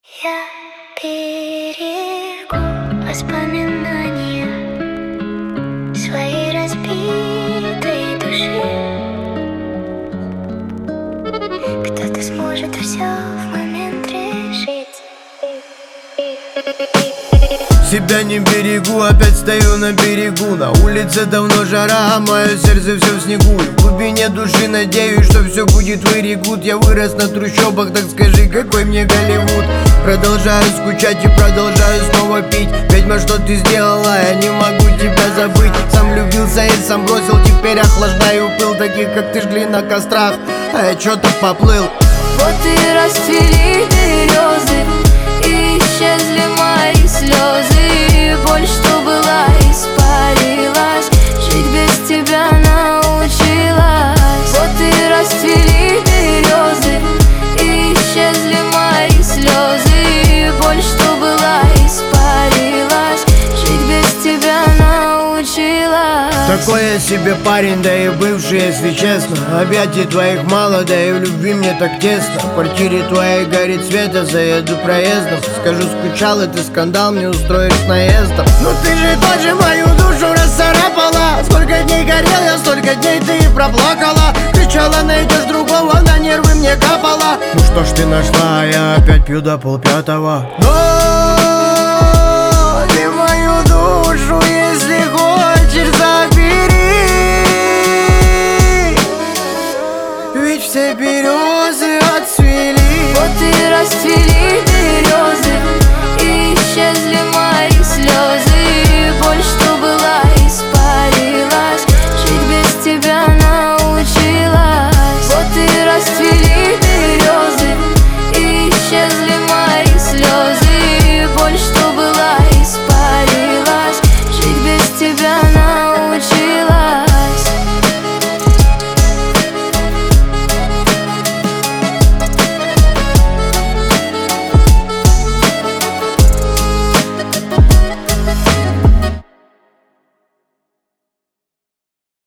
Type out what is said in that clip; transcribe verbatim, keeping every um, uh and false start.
Я берегу воспоминания своей разбитой души. Кто-то сможет все в момент решить. Себя не берегу, опять стою на берегу. На улице давно жара, а мое сердце все в снегу. В глубине души надеюсь, что все будет вырегут. Я вырос на трущобах, так скажи, какой мне Голливуд. Продолжаю скучать и продолжаю снова пить. Ведьма, что ты сделала, я не могу тебя забыть. Сам влюбился и сам бросил, теперь охлаждаю пыл. Таких, как ты, жгли на кострах, а я чё-то поплыл. Вот и расцвели березы, и исчезли мои слезы. Боль, что была, испарилась, жить без тебя научилась. Вот и расцвели березы, и исчезли мои слезы. Боль, что была, испарилась, жить без тебя научилась. Такой я себе парень, да и бывший, если честно. Объятий твоих мало, да и в любви мне так тесно. В квартире твоей горит свет, я заеду проездом. Скажу, скучал, и ты скандал мне устроишь с наездом. Ну ты же тоже мою душу расцарапала. Сколько дней горел я, столько дней ты и проплакала. Кричала, найдешь другого, на нервы мне капала. Ну что ж ты нашла, я опять пью до полпятого. Но